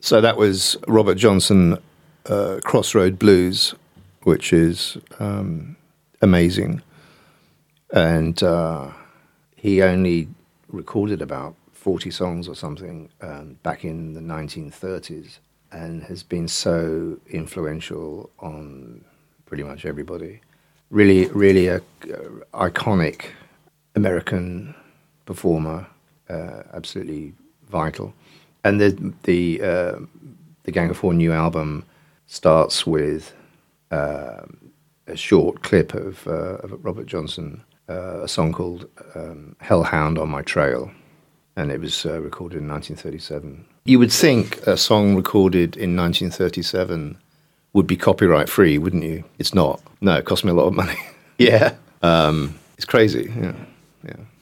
So that was Robert Johnson, Crossroad Blues, which is amazing. And he only recorded about 40 songs or something back in the 1930s, and has been so influential on pretty much everybody. Really, really a iconic American performer, absolutely vital. And the Gang of Four new album starts with a short clip of Robert Johnson, a song called Hellhound on My Trail, and it was recorded in 1937. You would think a song recorded in 1937 would be copyright free, wouldn't you? It's not. No, it cost me a lot of money. Yeah. It's crazy. Yeah. Yeah.